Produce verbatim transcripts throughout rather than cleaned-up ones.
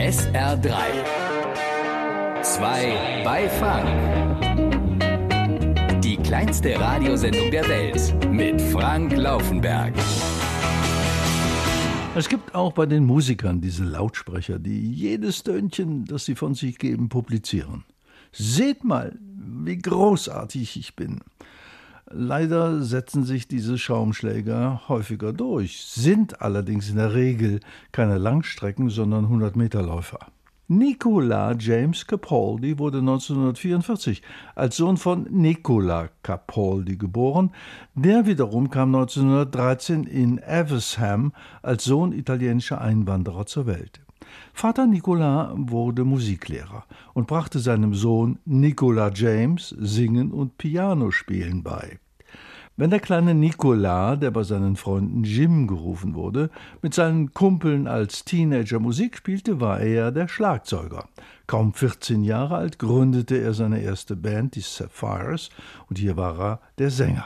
S R drei. Zwei bei Frank. Die kleinste Radiosendung der Welt mit Frank Laufenberg. Es gibt auch bei den Musikern diese Lautsprecher, die jedes Tönchen, das sie von sich geben, publizieren. Seht mal, wie großartig ich bin. Leider setzen sich diese Schaumschläger häufiger durch, sind allerdings in der Regel keine Langstrecken, sondern hundert-Meter-Läufer. Nicola James Capaldi wurde neunzehnhundertvierundvierzig als Sohn von Nicola Capaldi geboren. Der wiederum kam neunzehnhundertdreizehn in Evesham als Sohn italienischer Einwanderer zur Welt. Vater Nicola wurde Musiklehrer und brachte seinem Sohn Nicola James Singen und Pianospielen bei. Wenn der kleine Nicola, der bei seinen Freunden Jim gerufen wurde, mit seinen Kumpeln als Teenager Musik spielte, war er der Schlagzeuger. Kaum vierzehn Jahre alt gründete er seine erste Band, die Sapphires, und hier war er der Sänger.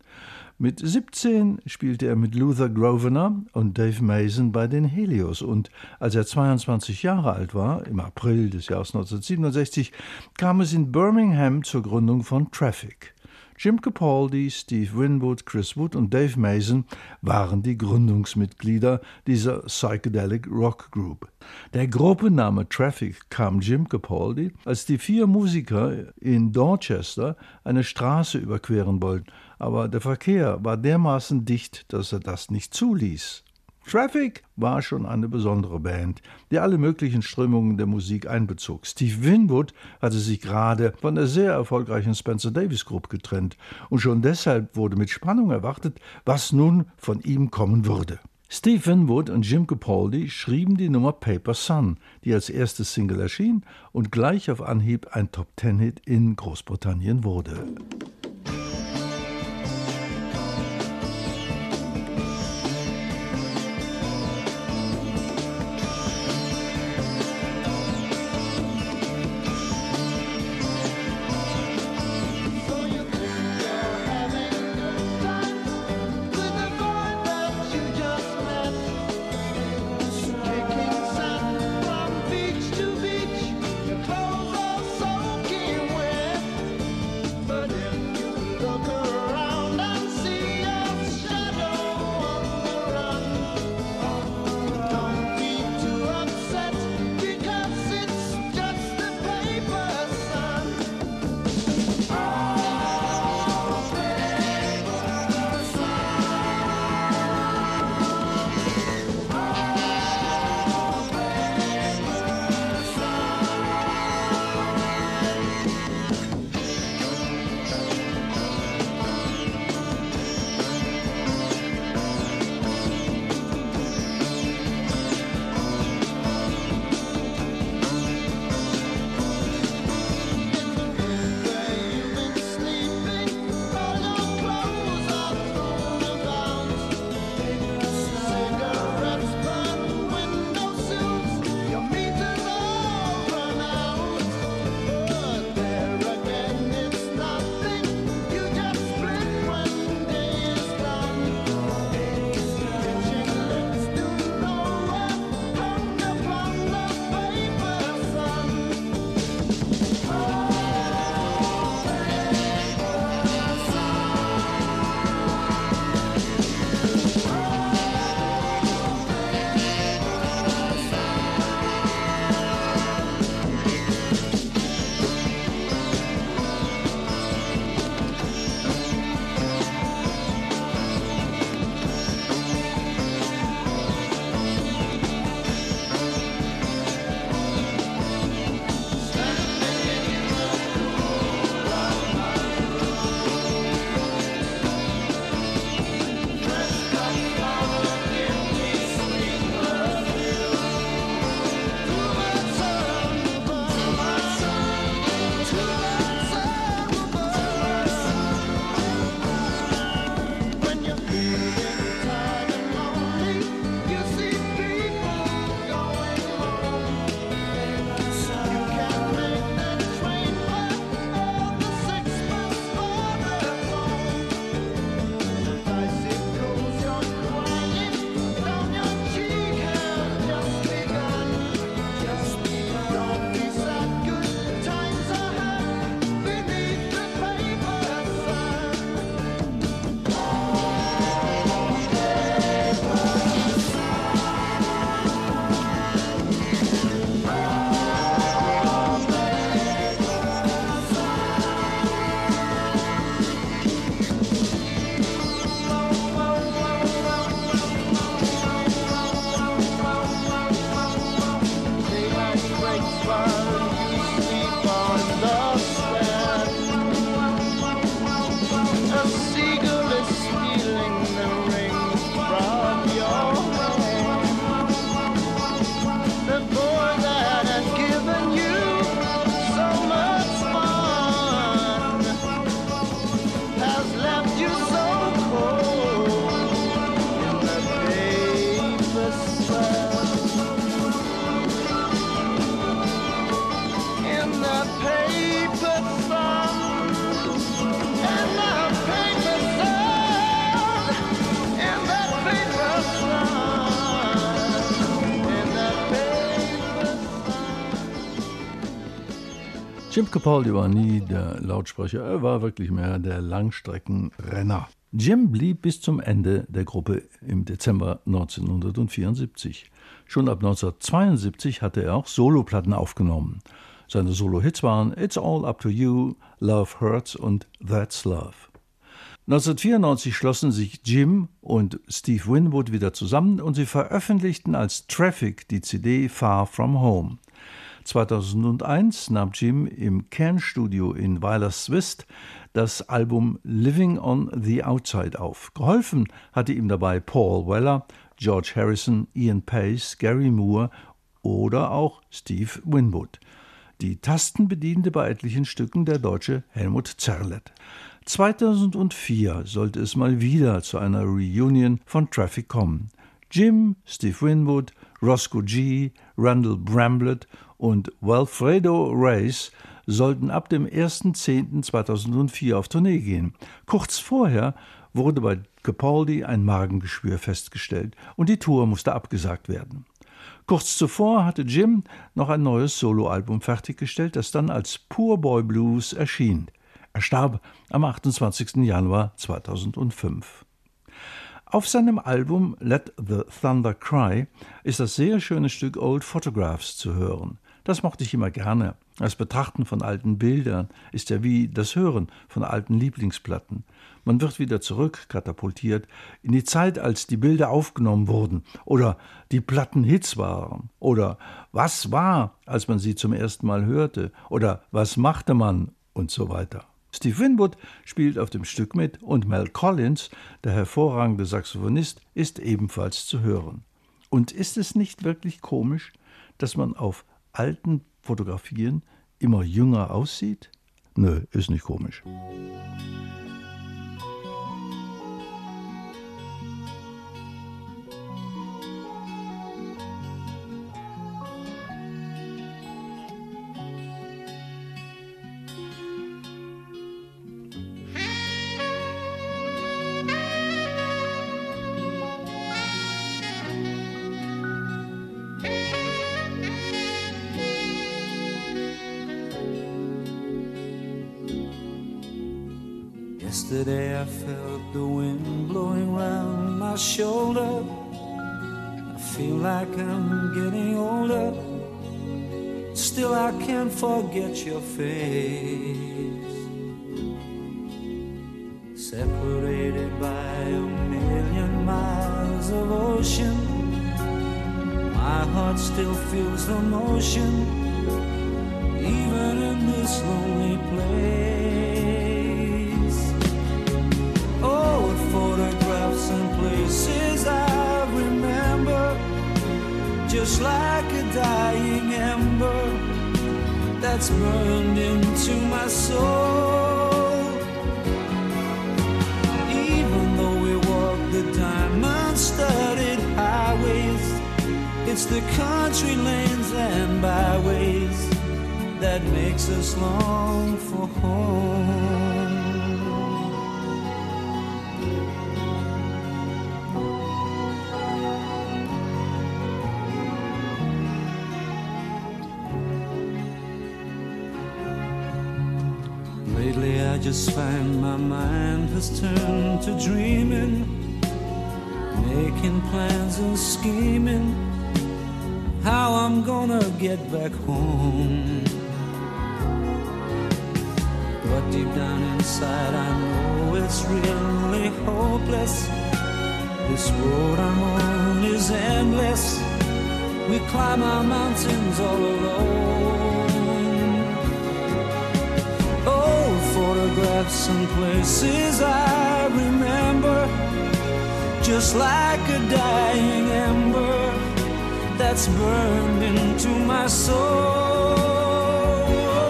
Mit siebzehn spielte er mit Luther Grosvenor und Dave Mason bei den Helios und als er zweiundzwanzig Jahre alt war, im April des Jahres neunzehnhundertsiebenundsechzig, kam es in Birmingham zur Gründung von Traffic. Jim Capaldi, Steve Winwood, Chris Wood und Dave Mason waren die Gründungsmitglieder dieser Psychedelic Rock Group. Der Gruppenname Traffic kam Jim Capaldi, als die vier Musiker in Dorchester eine Straße überqueren wollten, aber der Verkehr war dermaßen dicht, dass er das nicht zuließ. Traffic war schon eine besondere Band, die alle möglichen Strömungen der Musik einbezog. Steve Winwood hatte sich gerade von der sehr erfolgreichen Spencer Davis Group getrennt und schon deshalb wurde mit Spannung erwartet, was nun von ihm kommen würde. Steve Winwood und Jim Capaldi schrieben die Nummer Paper Sun, die als erste Single erschien und gleich auf Anhieb ein Top-Ten-Hit in Großbritannien wurde. But if Jim Capaldi war nie der Lautsprecher, er war wirklich mehr der Langstreckenrenner. Jim blieb bis zum Ende der Gruppe im Dezember neunzehnhundertvierundsiebzig. Schon ab neunzehnhundertzweiundsiebzig hatte er auch Soloplatten aufgenommen. Seine Solo-Hits waren It's All Up to You, Love Hurts und That's Love. neunzehnhundertvierundneunzig schlossen sich Jim und Steve Winwood wieder zusammen und sie veröffentlichten als Traffic die C D Far From Home. zweitausendeins nahm Jim im Kernstudio in Weilerswist das Album Living on the Outside auf. Geholfen hatte ihm dabei Paul Weller, George Harrison, Ian Pace, Gary Moore oder auch Steve Winwood. Die Tasten bediente bei etlichen Stücken der Deutsche Helmut Zerlett. zweitausendvier sollte es mal wieder zu einer Reunion von Traffic kommen. Jim, Steve Winwood, Roscoe G., Randall Bramblett und Wilfredo Reyes sollten ab dem ersten zehnten zweitausendvier auf Tournee gehen. Kurz vorher wurde bei Capaldi ein Magengeschwür festgestellt und die Tour musste abgesagt werden. Kurz zuvor hatte Jim noch ein neues Soloalbum fertiggestellt, das dann als Poor Boy Blues erschien. Er starb am achtundzwanzigsten Januar zweitausendfünf. Auf seinem Album Let the Thunder Cry ist das sehr schöne Stück Old Photographs zu hören. Das mochte ich immer gerne. Das Betrachten von alten Bildern ist ja wie das Hören von alten Lieblingsplatten. Man wird wieder zurückkatapultiert in die Zeit, als die Bilder aufgenommen wurden oder die Platten Hits waren oder was war, als man sie zum ersten Mal hörte oder was machte man und so weiter. Steve Winwood spielt auf dem Stück mit und Mel Collins, der hervorragende Saxophonist, ist ebenfalls zu hören. Und ist es nicht wirklich komisch, dass man auf alten Fotografien immer jünger aussieht? Nö, ist nicht komisch. Yesterday I felt the wind blowing round my shoulder. I feel like I'm getting older. Still I can't forget your face. Separated by a million miles of ocean, my heart still feels the motion, even in this lonely place. Photographs and places I remember, just like a dying ember that's burned into my soul. Even though we walk the diamond-studded highways, it's the country lanes and byways that makes us long for home. Lately I just find my mind has turned to dreaming, making plans and scheming how I'm gonna get back home. But deep down inside I know it's really hopeless. This road I'm on is endless. We climb our mountains all alone. Photographs and places I remember, just like a dying ember that's burned into my soul.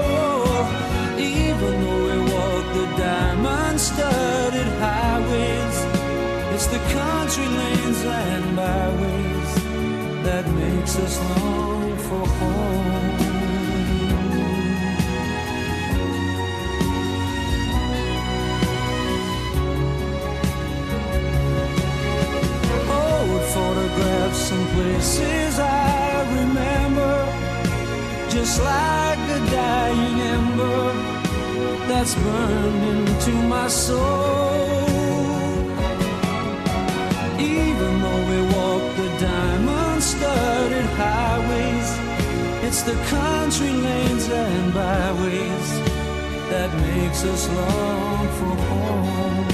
Even though we walk the diamond-studded highways, it's the country lanes and byways that makes us long for home. Photographs and places I remember, just like a dying ember that's burned into my soul. Even though we walk the diamond-studded highways, it's the country lanes and byways that makes us long for home.